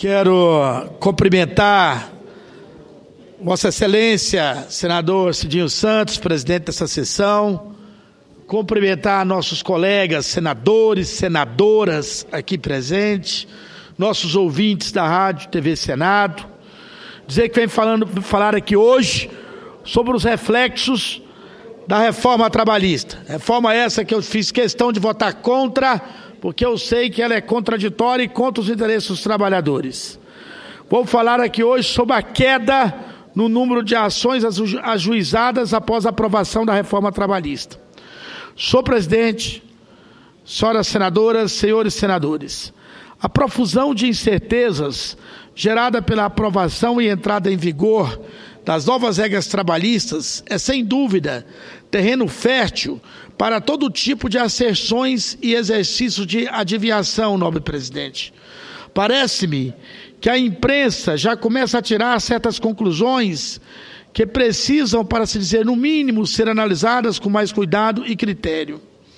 Quero cumprimentar Vossa Excelência, senador Cidinho Santos, presidente dessa sessão, cumprimentar nossos colegas senadores, senadoras aqui presentes, nossos ouvintes da Rádio TV Senado, dizer que vem falar aqui hoje sobre os reflexos da reforma trabalhista. Reforma essa que eu fiz questão de votar contra, porque eu sei que ela é contraditória e contra os interesses dos trabalhadores. Vou falar aqui hoje sobre a queda no número de ações ajuizadas após a aprovação da reforma trabalhista. Senhor presidente, senhoras senadoras, senhores senadores, a profusão de incertezas gerada pela aprovação e entrada em vigor das novas regras trabalhistas é, sem dúvida, terreno fértil para todo tipo de asserções e exercícios de adivinhação, nobre presidente. Parece-me que a imprensa já começa a tirar certas conclusões que precisam, para se dizer, no mínimo, ser analisadas com mais cuidado e critério.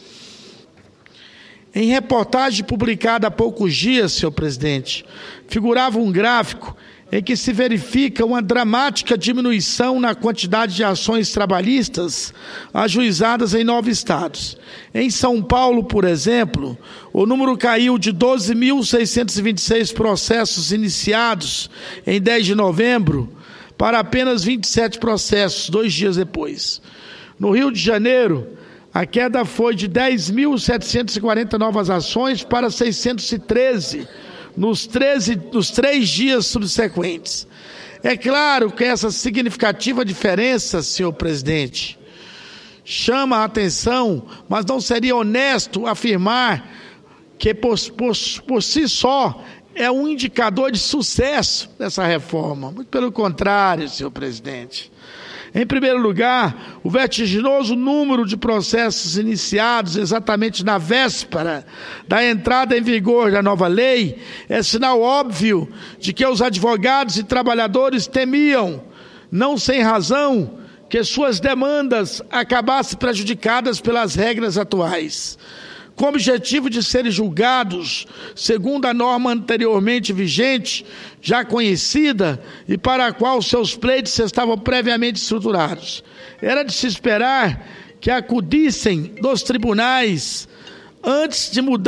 Em reportagem publicada há poucos dias, senhor presidente, figurava um gráfico em que se verifica uma dramática diminuição na quantidade de ações trabalhistas ajuizadas em 9 estados. Em São Paulo, por exemplo, o número caiu de 12.626 processos iniciados em 10 de novembro para apenas 27 processos, 2 dias depois. No Rio de Janeiro, a queda foi de 10.740 novas ações para 613 nos 3 dias subsequentes. É claro que essa significativa diferença, senhor presidente, chama a atenção, mas não seria honesto afirmar que por si só é um indicador de sucesso dessa reforma. Muito pelo contrário, senhor presidente. Em primeiro lugar, o vertiginoso número de processos iniciados exatamente na véspera da entrada em vigor da nova lei é sinal óbvio de que os advogados e trabalhadores temiam, não sem razão, que suas demandas acabassem prejudicadas pelas regras atuais. Com o objetivo de serem julgados segundo a norma anteriormente vigente, já conhecida, e para a qual seus pleitos estavam previamente estruturados. Era de se esperar que acudissem dos tribunais antes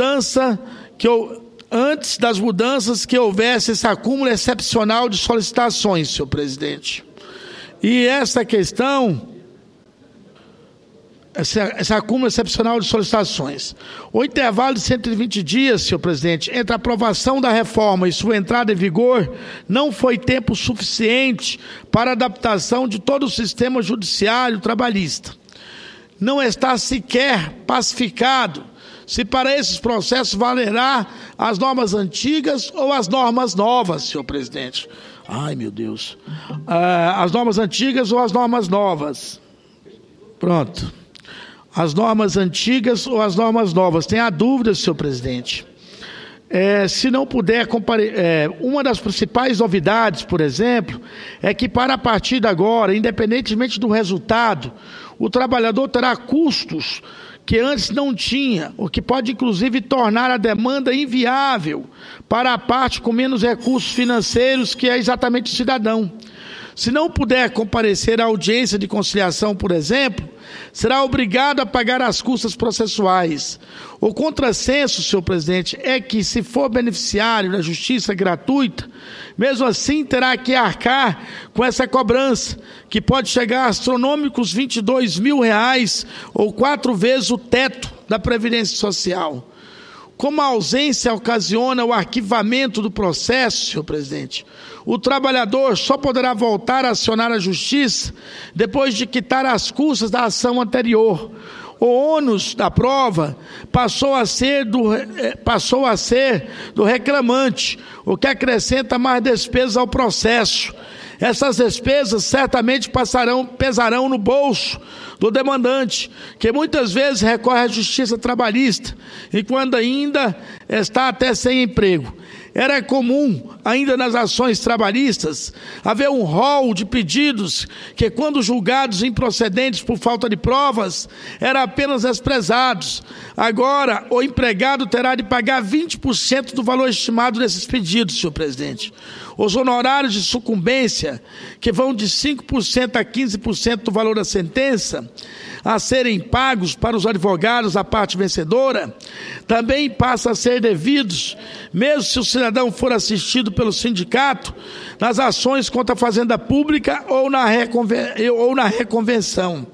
das mudanças que houvesse esse acúmulo excepcional de solicitações, senhor presidente. E essa questão... Esse acúmulo excepcional de solicitações. O intervalo de 120 dias, senhor presidente, entre a aprovação da reforma e sua entrada em vigor, não foi tempo suficiente para a adaptação de todo o sistema judiciário trabalhista. Não está sequer pacificado se para esses processos valerá as normas antigas ou as normas novas, senhor presidente. Ai, meu Deus. As normas antigas ou as normas novas. Pronto. As normas antigas ou as normas novas. Tem a dúvida, senhor presidente. Se não puder uma das principais novidades, por exemplo, é que para a partir de agora, independentemente do resultado, o trabalhador terá custos que antes não tinha, o que pode inclusive tornar a demanda inviável para a parte com menos recursos financeiros, que é exatamente o cidadão. Se não puder comparecer à audiência de conciliação, por exemplo, será obrigado a pagar as custas processuais. O contrassenso, senhor presidente, é que, se for beneficiário da justiça gratuita, mesmo assim terá que arcar com essa cobrança, que pode chegar a astronômicos R$22 mil, ou 4 vezes o teto da Previdência Social. Como a ausência ocasiona o arquivamento do processo, senhor presidente, o trabalhador só poderá voltar a acionar a justiça depois de quitar as custas da ação anterior. O ônus da prova passou a ser do reclamante, o que acrescenta mais despesas ao processo. Essas despesas certamente pesarão no bolso do demandante, que muitas vezes recorre à justiça trabalhista, e quando ainda está até sem emprego. era comum, ainda nas ações trabalhistas, haver um rol de pedidos que, quando julgados improcedentes por falta de provas, eram apenas desprezados. Agora, o empregado terá de pagar 20% do valor estimado desses pedidos, senhor presidente. Os honorários de sucumbência, que vão de 5% a 15% do valor da sentença, a serem pagos para os advogados da parte vencedora, também passam a ser devidos, mesmo se o cidadão for assistido pelo sindicato, nas ações contra a fazenda pública ou na reconvenção.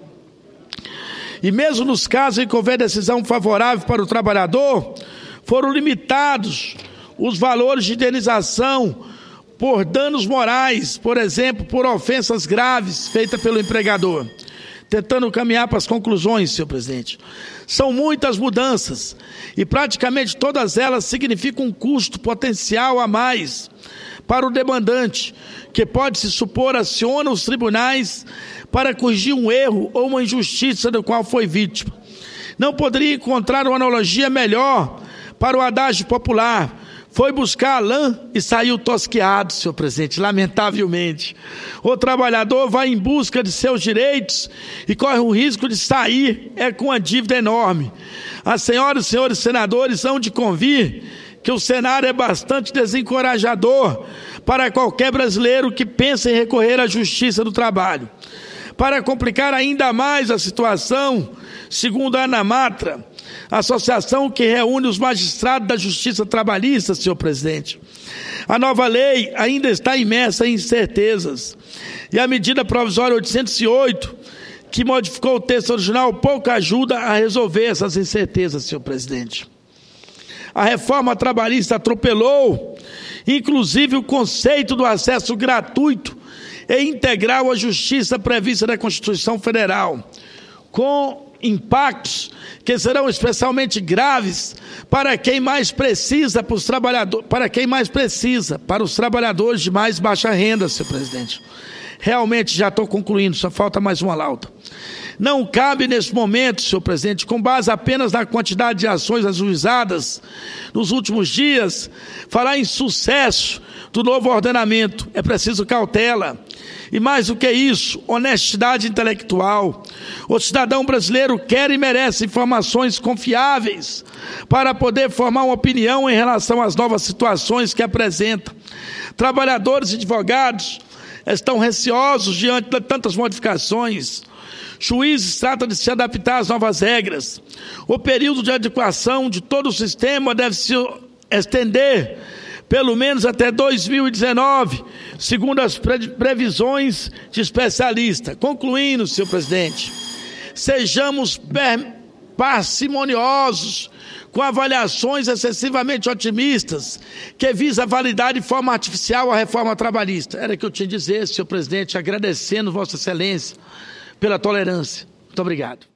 E mesmo nos casos em que houver decisão favorável para o trabalhador, foram limitados os valores de indenização por danos morais, por exemplo, por ofensas graves feitas pelo empregador. Tentando caminhar para as conclusões, senhor presidente. São muitas mudanças e praticamente todas elas significam um custo potencial a mais para o demandante, que pode se supor aciona os tribunais para corrigir um erro ou uma injustiça do qual foi vítima. Não poderia encontrar uma analogia melhor para o adágio popular: foi buscar a lã e saiu tosquiado, senhor presidente, lamentavelmente. O trabalhador vai em busca de seus direitos e corre o risco de sair com uma dívida enorme. As senhoras e senhores senadores hão de convir que o cenário é bastante desencorajador para qualquer brasileiro que pense em recorrer à Justiça do Trabalho. Para complicar ainda mais a situação, segundo a ANAMATRA, associação que reúne os magistrados da Justiça Trabalhista, senhor presidente, a nova lei ainda está imersa em incertezas. E a medida provisória 808, que modificou o texto original, pouco ajuda a resolver essas incertezas, senhor presidente. A reforma trabalhista atropelou, inclusive, o conceito do acesso gratuito e integral à justiça prevista na Constituição Federal, com impactos que serão especialmente graves para quem mais precisa, para os trabalhadores de mais baixa renda, senhor presidente. Realmente, já estou concluindo, só falta mais uma lauda. Não cabe nesse momento, senhor presidente, com base apenas na quantidade de ações ajuizadas nos últimos dias, falar em sucesso do novo ordenamento. É preciso cautela. E mais do que isso, honestidade intelectual. O cidadão brasileiro quer e merece informações confiáveis para poder formar uma opinião em relação às novas situações que apresenta. Trabalhadores e advogados estão receosos diante de tantas modificações. Juízes tratam de se adaptar às novas regras. O período de adequação de todo o sistema deve se estender pelo menos até 2019, segundo as previsões de especialistas. Concluindo, senhor presidente, sejamos parcimoniosos com avaliações excessivamente otimistas que visam validar de forma artificial a reforma trabalhista. Era o que eu tinha a dizer, senhor presidente, agradecendo Vossa Excelência pela tolerância. Muito obrigado.